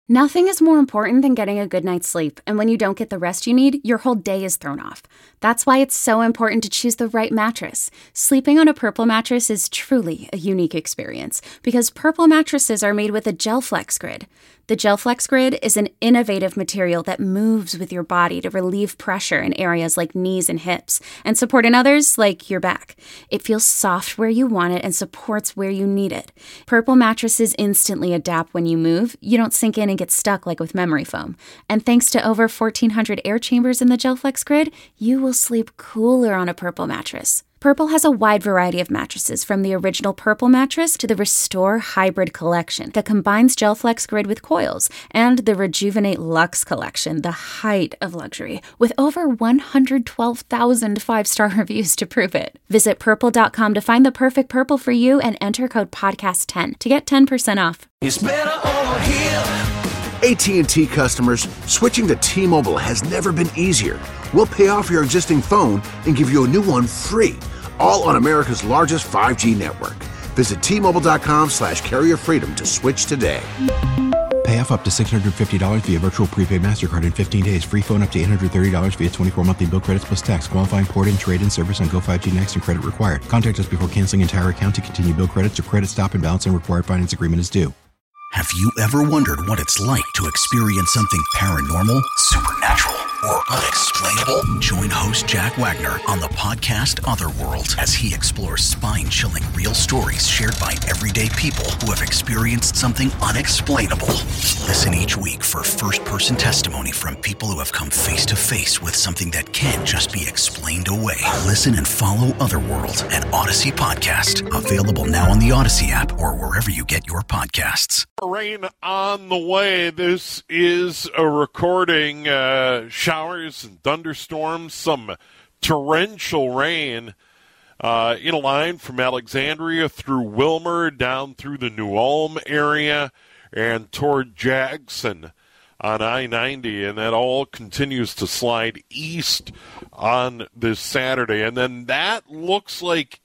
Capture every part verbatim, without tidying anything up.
Nothing is more important than getting a good night's sleep, and when you don't get the rest you need, your whole day is thrown off. That's why it's so important to choose the right mattress. Sleeping on a Purple mattress is truly a unique experience, because Purple mattresses are made with a GelFlex Grid. The GelFlex Grid is an innovative material that moves with your body to relieve pressure in areas like knees and hips, and support in others like your back. It feels soft where you want it and supports where you need it. Purple mattresses instantly adapt when you move. You don't sink in and get stuck like with memory foam. And thanks to over fourteen hundred air chambers in the GelFlex Grid, you will sleep cooler on a Purple mattress. Purple has a wide variety of mattresses, from the original Purple mattress to the Restore Hybrid collection that combines GelFlex Grid with coils, and the Rejuvenate Luxe collection, the height of luxury, with over one hundred twelve thousand five-star reviews to prove it. Visit purple dot com to find the perfect Purple for you and enter code podcast ten to get ten percent off. It's better over here. A T and T customers, switching to T-Mobile has never been easier. We'll pay off your existing phone and give you a new one free, all on America's largest five G network. Visit T Mobile dot com slash carrier freedom to switch today. Pay off up to six hundred fifty dollars via virtual prepaid MasterCard in fifteen days. Free phone up to eight hundred thirty dollars via twenty-four monthly bill credits plus tax. Qualifying port and trade-in service on Go five G Next and credit required. Contact us before canceling entire account to continue bill credits or credit stop and balance and required finance agreement is due. Have you ever wondered what it's like to experience something paranormal, supernatural, or unexplainable? Join host Jack Wagner on the podcast Otherworld as he explores spine-chilling real stories shared by everyday people who have experienced something unexplainable. Listen each week for first-person testimony from people who have come face-to-face with something that can't just be explained away. Listen and follow Otherworld, an Odyssey podcast. Available now on the Odyssey app or wherever you get your podcasts. Rain on the way. This is a recording. Uh, showers and thunderstorms, some torrential rain uh, in a line from Alexandria through Wilmer, down through the New Ulm area, and toward Jackson on I ninety. And that all continues to slide east on this Saturday. And then that looks like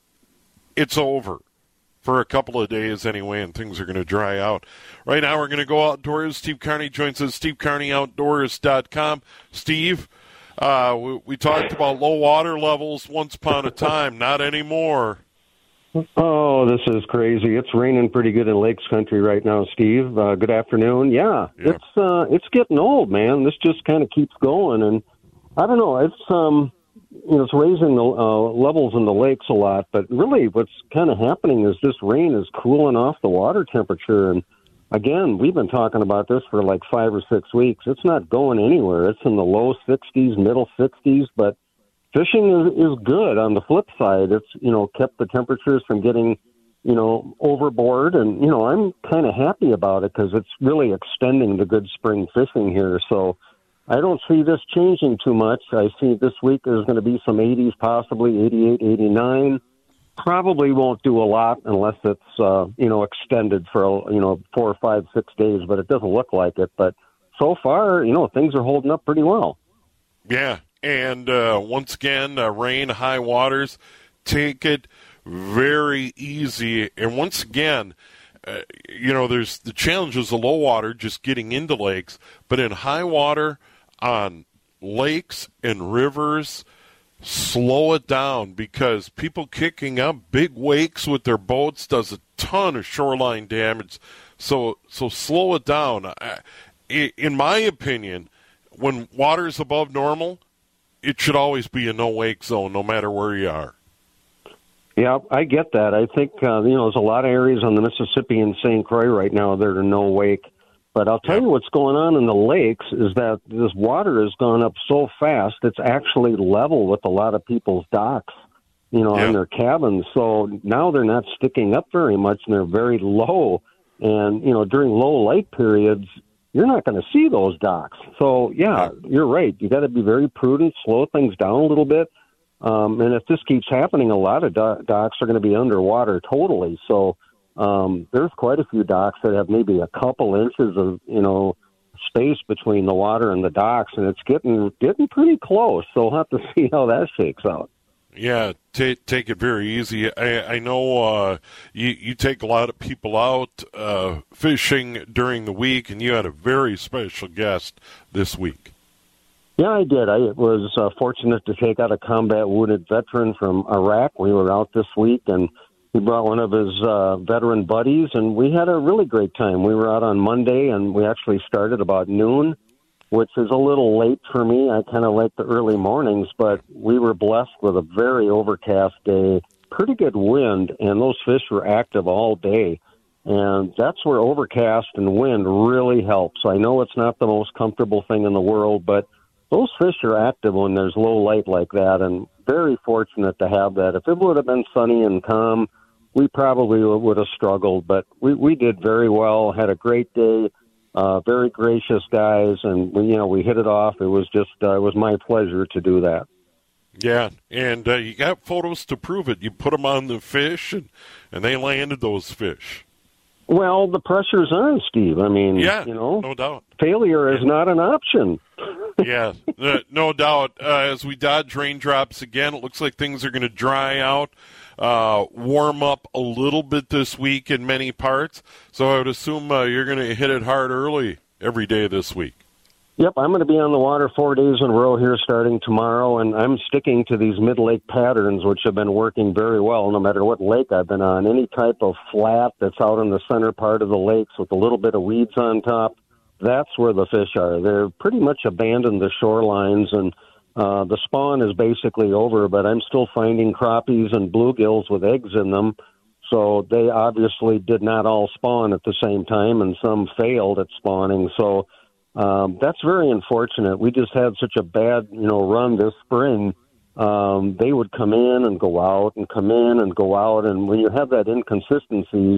it's over for a couple of days anyway, and things are going to dry out. Right now we're going to go outdoors. Steve Carney joins us, steve carney outdoors dot com. Steve, uh, we, we talked about low water levels once upon a time, not anymore. Oh, this is crazy. It's raining pretty good in Lakes Country right now, Steve. Uh, good afternoon. Yeah, yeah. it's uh, it's getting old, man. This just kind of keeps going, and I don't know, it's... um. You know, it's raising the uh, levels in the lakes a lot, but really what's kind of happening is this rain is cooling off the water temperature. And again, we've been talking about this for like five or six weeks. It's not going anywhere. It's in the low sixties, middle sixties, but fishing is, is good. On the flip side, it's, you know, kept the temperatures from getting, you know, overboard. And, you know, I'm kind of happy about it because it's really extending the good spring fishing here. So I don't see this changing too much. I see this week there's going to be some eighties, possibly eighty-eight, eighty-nine. Probably won't do a lot unless it's, uh, you know, extended for, you know, four or five, six days, but it doesn't look like it. But so far, you know, things are holding up pretty well. Yeah, and uh, once again, uh, rain, high waters, take it very easy. And once again, uh, you know, there's the challenges of low water, just getting into lakes, but in high water, on lakes and rivers, slow it down, because people kicking up big wakes with their boats does a ton of shoreline damage. So so slow it down. In my opinion, when water is above normal, it should always be a no-wake zone, no matter where you are. Yeah, I get that. I think, uh, you know, there's a lot of areas on the Mississippi and Saint Croix right now that are no-wake. But I'll tell you what's going on in the lakes is that this water has gone up so fast, it's actually level with a lot of people's docks, you know, yeah. on their cabins. So now they're not sticking up very much, and they're very low. And, you know, during low light periods, you're not going to see those docks. So, yeah, you're right. You got to be very prudent, slow things down a little bit. Um, and if this keeps happening, a lot of do- docks are going to be underwater totally. So, Um, there's quite a few docks that have maybe a couple inches of, you know, space between the water and the docks, and it's getting getting pretty close. So we'll have to see how that shakes out. Yeah, t- take it very easy. I, I know uh, you, you take a lot of people out uh, fishing during the week, and you had a very special guest this week. Yeah, I did. I was uh, fortunate to take out a combat wounded veteran from Iraq. We were out this week, and he brought one of his uh, veteran buddies, and we had a really great time. We were out on Monday, and we actually started about noon, which is a little late for me. I kind of like the early mornings, but we were blessed with a very overcast day, pretty good wind, and those fish were active all day. And that's where overcast and wind really helps. I know it's not the most comfortable thing in the world, but those fish are active when there's low light like that, and very fortunate to have that. If it would have been sunny and calm, we probably would have struggled, but we, we did very well, had a great day. Uh, very gracious guys, and we, you know, we hit it off. It was just, uh, it was my pleasure to do that. Yeah, and uh, you got photos to prove it. You put them on the fish, and, and they landed those fish. Well, the pressure's on, Steve. I mean, yeah, you know, no doubt. Failure is yeah. not an option. yeah, uh, no doubt. Uh, as we dodge raindrops again, it looks like things are going to dry out. Uh, warm up a little bit this week in many parts, so I would assume uh, you're going to hit it hard early every day this week. Yep, I'm going to be on the water four days in a row here starting tomorrow, and I'm sticking to these mid-lake patterns, which have been working very well no matter what lake I've been on. Any type of flat that's out in the center part of the lakes with a little bit of weeds on top, that's where the fish are. They're pretty much abandoned the shorelines, and Uh, the spawn is basically over, but I'm still finding crappies and bluegills with eggs in them. So they obviously did not all spawn at the same time, and some failed at spawning. So um, that's very unfortunate. We just had such a bad, you know, run this spring. Um, they would come in and go out and come in and go out. And when you have that inconsistencies,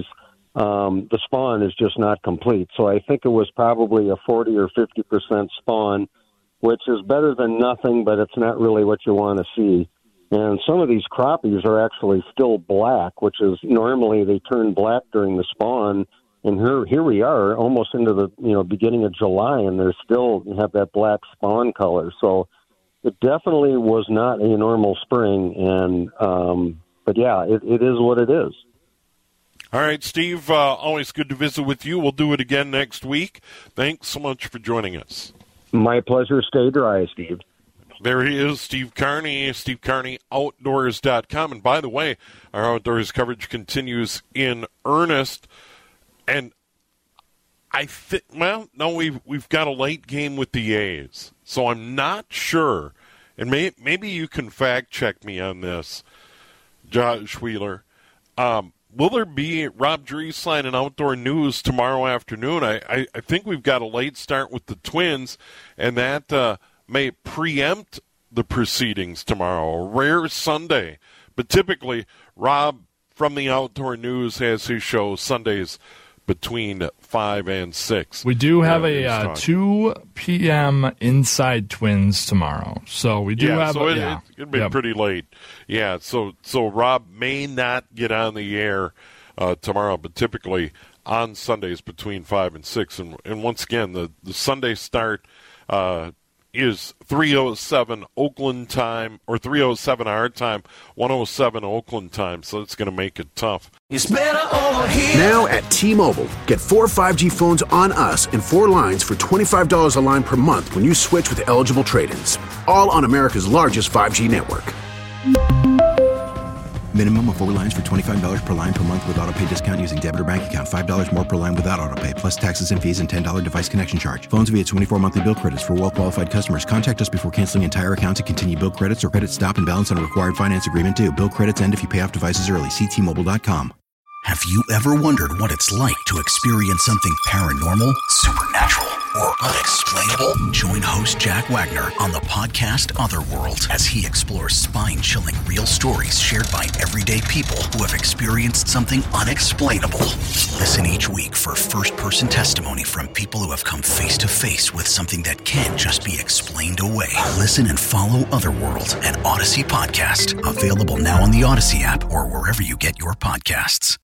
um, the spawn is just not complete. So I think it was probably a forty or fifty percent spawn, which is better than nothing, but it's not really what you want to see. And some of these crappies are actually still black, which is normally they turn black during the spawn. And here, here we are, almost into the you know beginning of July, and they're still have that black spawn color. So it definitely was not a normal spring. And um, but yeah, it, it is what it is. All right, Steve. Uh, always good to visit with you. We'll do it again next week. Thanks so much for joining us. My pleasure. Stay dry, Steve. There he is, Steve Carney, steve carney outdoors dot com. And by the way, our outdoors coverage continues in earnest. And I think, well, no, we've, we've got a late game with the A's. So I'm not sure, and may, maybe you can fact check me on this, Josh Wheeler. Um, Will there be Rob Drieslein and Outdoor News tomorrow afternoon? I, I, I think we've got a late start with the Twins, and that uh, may preempt the proceedings tomorrow. A rare Sunday. But typically, Rob from the Outdoor News has his show Sundays between five and six. We do have a uh, two p.m. Inside Twins tomorrow. So we do yeah, have so a, it, yeah. it, it'll be yep. pretty late. Yeah, so so Rob may not get on the air uh, tomorrow, but typically on Sundays between five and six. And, and once again, the, the Sunday start uh, is three oh seven Oakland time, or three oh seven our time, one oh seven Oakland time, so it's going to make it tough. It's better over here. Now at T-Mobile, get four five G phones on us and four lines for twenty-five dollars a line per month when you switch with eligible trade-ins. All on America's largest five G network. Minimum of four lines for twenty-five dollars per line per month with autopay discount using debit or bank account. five dollars more per line without autopay, plus taxes and fees and ten dollars device connection charge. Phones via twenty-four monthly bill credits for well-qualified customers. Contact us before canceling entire account to continue bill credits or credit stop and balance on a required finance agreement due. Bill credits end if you pay off devices early. See T Mobile dot com. Have you ever wondered what it's like to experience something paranormal, supernatural, or unexplainable? Join host Jack Wagner on the podcast Otherworld as he explores spine-chilling real stories shared by everyday people who have experienced something unexplainable. Listen each week for first-person testimony from people who have come face-to-face with something that can't just be explained away. Listen and follow Otherworld, an Odyssey podcast. Available now on the Odyssey app or wherever you get your podcasts.